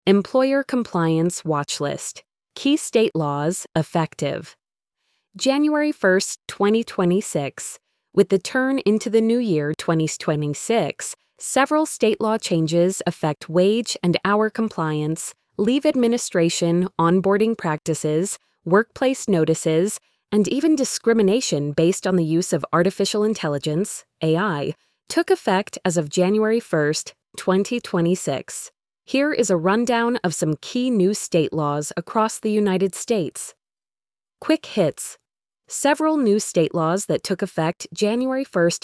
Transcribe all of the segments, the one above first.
Employer Compliance Watch List. Key state laws effective. January 1st, 2026. With the turn into the new year 2026, several state law changes affect wage and hour compliance, leave administration, onboarding practices, workplace notices, and even discrimination based on the use of artificial intelligence, AI, took effect as of January 1st, 2026. Here is a rundown of some key new state laws across the United States. Quick hits. Several new state laws that took effect January 1st,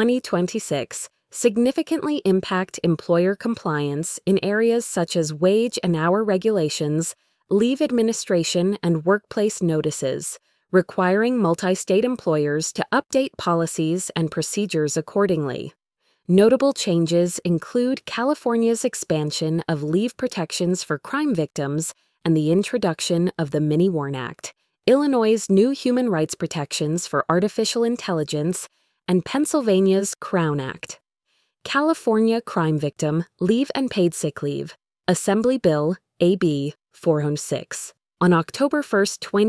2026 significantly impact employer compliance in areas such as wage and hour regulations, leave administration, and workplace notices, requiring multi-state employers to update policies and procedures accordingly. Notable changes include California's expansion of leave protections for crime victims and the introduction of the Mini-WARN Act, Illinois' new human rights protections for artificial intelligence, and Pennsylvania's Crown Act. California Crime Victim Leave and Paid Sick Leave, Assembly Bill AB 406. On October 1,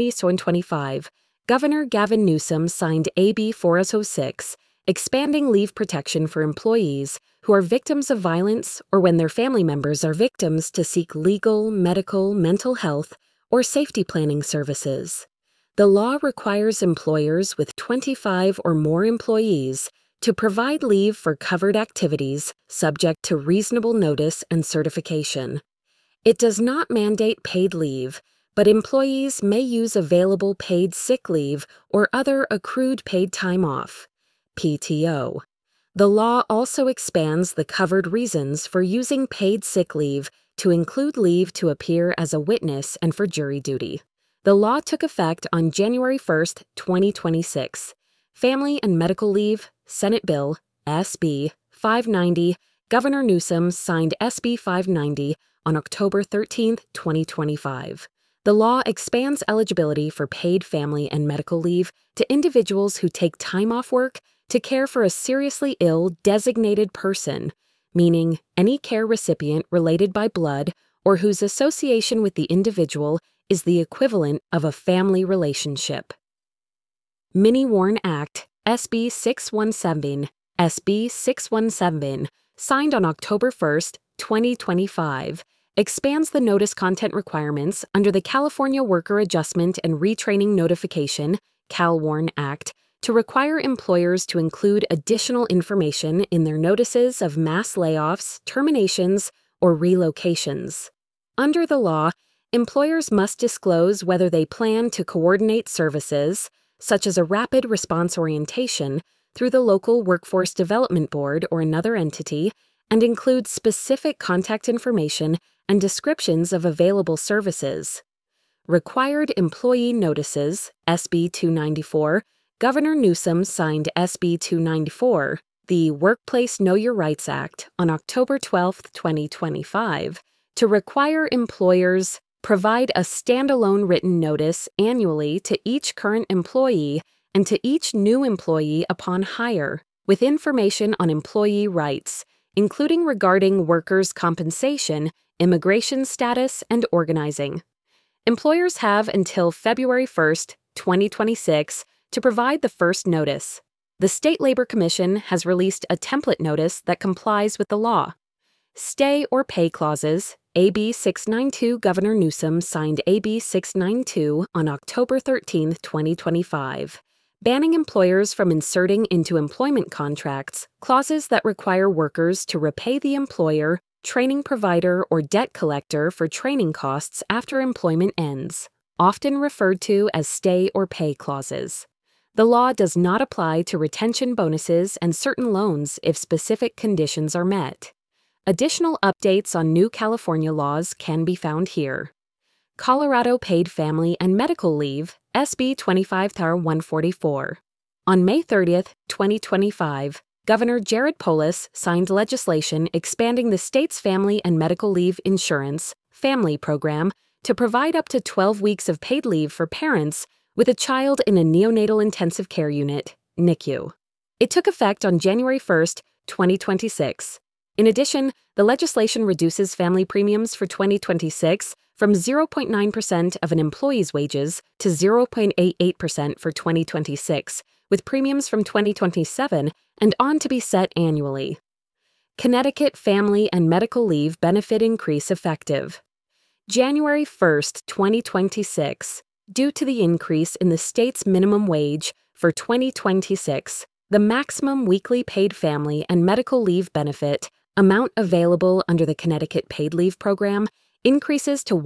2025, Governor Gavin Newsom signed AB 406, expanding leave protection for employees who are victims of violence or when their family members are victims to seek legal, medical, mental health, or safety planning services. The law requires employers with 25 or more employees to provide leave for covered activities subject to reasonable notice and certification. It does not mandate paid leave, but employees may use available paid sick leave or other accrued paid time off, PTO. The law also expands the covered reasons for using paid sick leave to include leave to appear as a witness and for jury duty. The law took effect on January 1, 2026. Family and Medical Leave, Senate Bill, SB 590, Governor Newsom signed SB 590 on October 13, 2025. The law expands eligibility for paid family and medical leave to individuals who take time off work to care for a seriously ill designated person, meaning any care recipient related by blood or whose association with the individual is the equivalent of a family relationship. Mini-WARN Act, SB 617, SB 617, signed on October 1, 2025, expands the notice content requirements under the California Worker Adjustment and Retraining Notification, CalWARN Act, to require employers to include additional information in their notices of mass layoffs, terminations, or relocations. Under the law, employers must disclose whether they plan to coordinate services, such as a rapid response orientation, through the local Workforce Development Board or another entity, and include specific contact information and descriptions of available services. Required Employee Notices, SB 294, Governor Newsom signed SB 294, the Workplace Know Your Rights Act, on October 12, 2025, to require employers provide a standalone written notice annually to each current employee and to each new employee upon hire, with information on employee rights, including regarding workers' compensation, immigration status, and organizing. Employers have until February 1, 2026, to provide the first notice. The State Labor Commission has released a template notice that complies with the law. Stay or pay clauses, AB 692. Governor Newsom signed AB 692 on October 13, 2025, banning employers from inserting into employment contracts clauses that require workers to repay the employer, training provider, or debt collector for training costs after employment ends, often referred to as stay or pay clauses. The law does not apply to retention bonuses and certain loans if specific conditions are met. Additional updates on new California laws can be found here. Colorado Paid Family and Medical Leave, SB 25-144. On May 30, 2025, Governor Jared Polis signed legislation expanding the state's Family and Medical Leave Insurance (FAMILY) program to provide up to 12 weeks of paid leave for parents with a child in a neonatal intensive care unit, NICU. It took effect on January 1, 2026. In addition, the legislation reduces family premiums for 2026 from 0.9% of an employee's wages to 0.88% for 2026, with premiums from 2027 and on to be set annually. Connecticut Family and Medical Leave Benefit Increase effective January 1st, 2026. Due to the increase in the state's minimum wage for 2026, the maximum weekly paid family and medical leave benefit amount available under the Connecticut Paid Leave Program increases to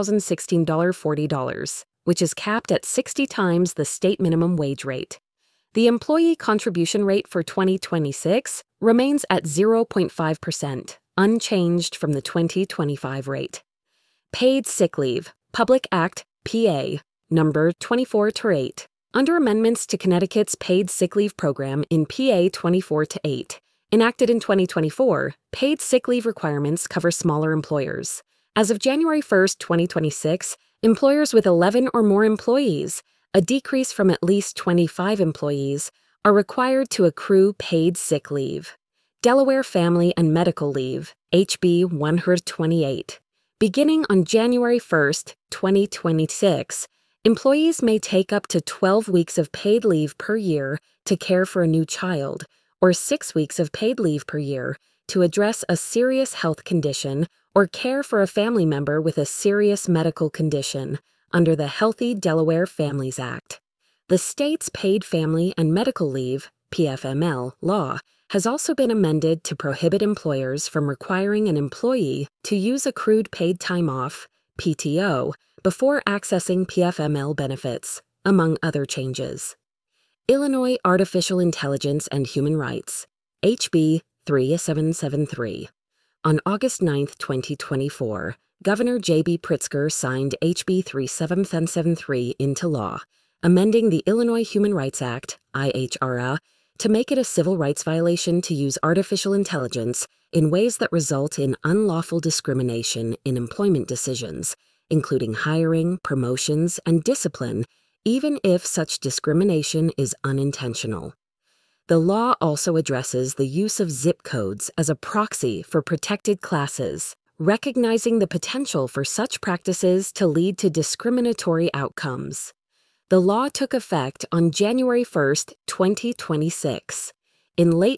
$1,016.40, which is capped at 60 times the state minimum wage rate. The employee contribution rate for 2026 remains at 0.5%, unchanged from the 2025 rate. Paid Sick Leave, Public Act, PA, number 24-8. Under amendments to Connecticut's Paid Sick Leave Program in PA 24-8, enacted in 2024, paid sick leave requirements cover smaller employers. As of January 1, 2026, employers with 11 or more employees, a decrease from at least 25 employees, are required to accrue paid sick leave. Delaware Family and Medical Leave, HB 128. Beginning on January 1, 2026, employees may take up to 12 weeks of paid leave per year to care for a new child, or 6 weeks of paid leave per year to address a serious health condition or care for a family member with a serious medical condition under the Healthy Delaware Families Act. The state's Paid Family and Medical Leave, PFML, law has also been amended to prohibit employers from requiring an employee to use accrued paid time off, PTO, before accessing PFML benefits, among other changes. Illinois Artificial Intelligence and Human Rights, HB 3773. On August 9, 2024, Governor J.B. Pritzker signed HB 3773 into law, amending the Illinois Human Rights Act, IHRA, to make it a civil rights violation to use artificial intelligence in ways that result in unlawful discrimination in employment decisions, including hiring, promotions, and discipline, even if such discrimination is unintentional. The law also addresses the use of zip codes as a proxy for protected classes, recognizing the potential for such practices to lead to discriminatory outcomes. The law took effect on January 1, 2026. In late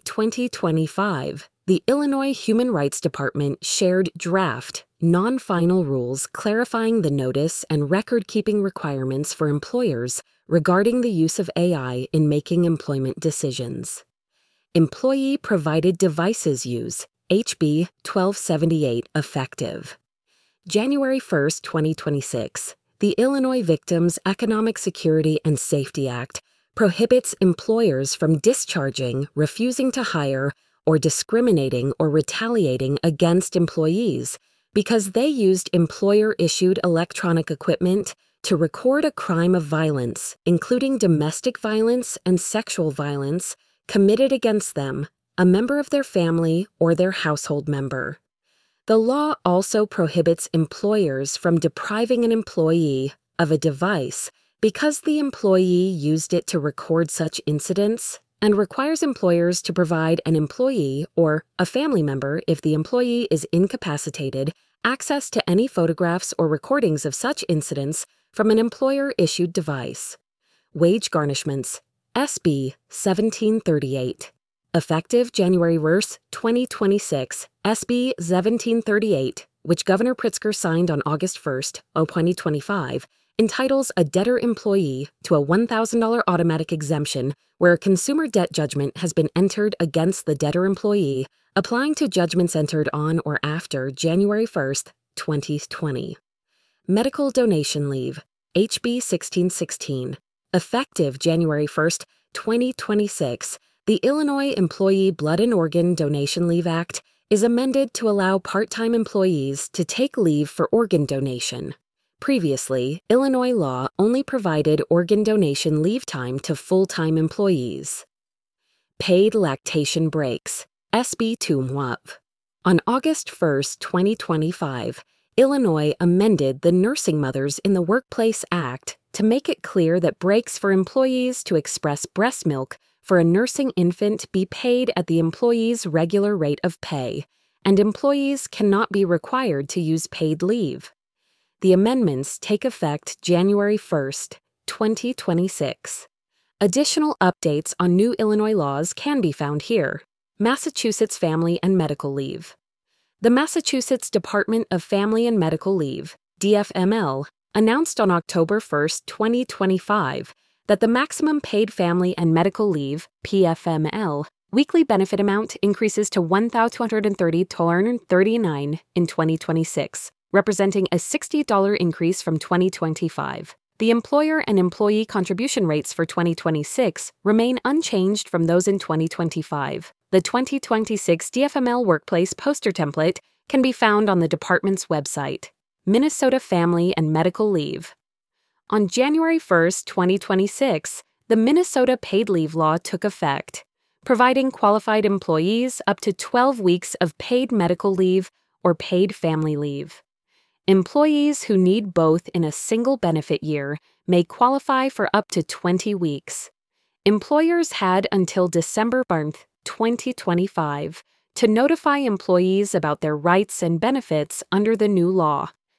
2025, the Illinois Human Rights Department shared draft, non-final rules clarifying the notice and record-keeping requirements for employers regarding the use of AI in making employment decisions. Employee-provided devices use, HB 1278 effective. January 1, 2026. The Illinois Victims Economic Security and Safety Act prohibits employers from discharging, refusing to hire, or discriminating or retaliating against employees because they used employer-issued electronic equipment to record a crime of violence, including domestic violence and sexual violence, committed against them, a member of their family, or their household member. The law also prohibits employers from depriving an employee of a device because the employee used it to record such incidents, and requires employers to provide an employee or a family member, if the employee is incapacitated, access to any photographs or recordings of such incidents from an employer-issued device. Wage garnishments, SB 1738. Effective January 1, 2026, SB 1738, which Governor Pritzker signed on August 1, 2025, entitles a debtor employee to a $1,000 automatic exemption where a consumer debt judgment has been entered against the debtor employee, applying to judgments entered on or after January 1, 2020. Medical donation leave, HB 1616. Effective January 1, 2026, the Illinois Employee Blood and Organ Donation Leave Act is amended to allow part-time employees to take leave for organ donation. Previously, Illinois law only provided organ donation leave time to full-time employees. Paid lactation breaks, SB 2MWP. On August 1, 2025, Illinois amended the Nursing Mothers in the Workplace Act to make it clear that breaks for employees to express breast milk for a nursing infant be paid at the employee's regular rate of pay, and employees cannot be required to use paid leave. The amendments take effect January 1st, 2026. Additional updates on new Illinois laws can be found here. Massachusetts Family and Medical Leave. The Massachusetts Department of Family and Medical Leave, DFML, announced on October 1, 2025, that the maximum paid family and medical leave, PFML, weekly benefit amount increases to $1,230.39 in 2026, representing a $60 increase from 2025. The employer and employee contribution rates for 2026 remain unchanged from those in 2025. The 2026 DFML Workplace poster template can be found on the department's website. Minnesota Family and Medical Leave. On January 1, 2026, the Minnesota Paid Leave Law took effect, providing qualified employees up to 12 weeks of paid medical leave or paid family leave. Employees who need both in a single benefit year may qualify for up to 20 weeks. Employers had until December 10th, 2025, to notify employees about their rights and benefits under the new law.